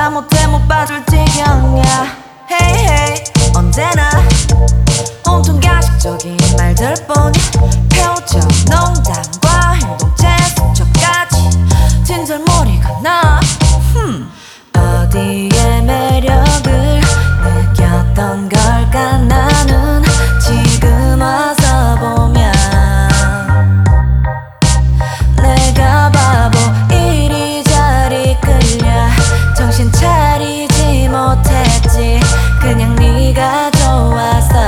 못해 못 봐줄 지경이야. Hey hey 언제나 온통 가식적인 말들뿐 표정 농담과 행동체 수첩까지 진절머리가 나 어디에 매력을 느꼈던 걸까 나는 지금 와서 보면 내가 바보 이리저리 끌려 정신 차리지 못했지 그냥 네가 좋아서.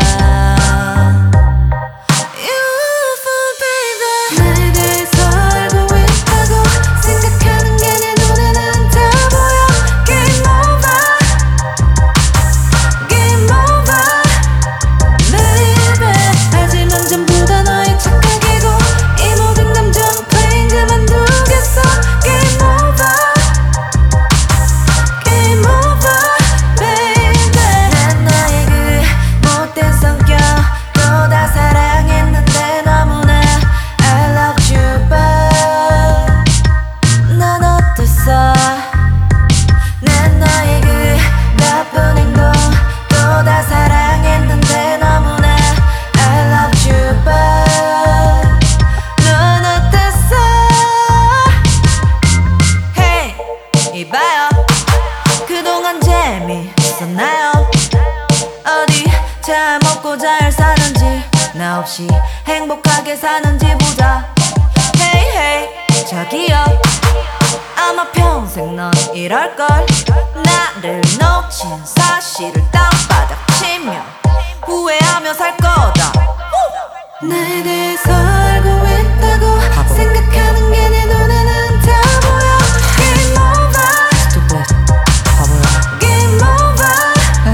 이봐요 그동안 재미있었나요? 어디 잘 먹고 잘 사는지 나 없이 행복하게 사는지 보자. Hey hey 자기야 아마 평생 넌 이럴걸. 나를 놓친 사실을 땅바닥 치며 후회하며 살 거다. 나에 대해서 알고 있다고 생각하는 게 내 눈에는 다 보여. Game over Stupid 바보야. Game over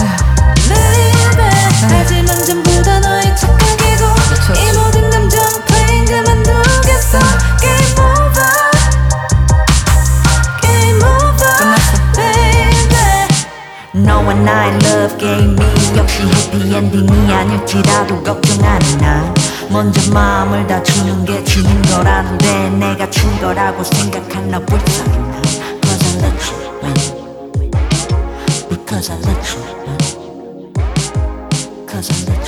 Baby 하지만 전부 다 너의 착각이고 이 모든 감정 playing 그만두겠어. Game over Game over Baby 너와 나의 love game이 역시 해피엔딩이 아닐지라도 걱정하는 난 먼저 마음을 다 주는 게 지는 거라는데 내가 준 거라고 생각하나 불쌍해 난. Cause I let you win Because I let you win Cause I let you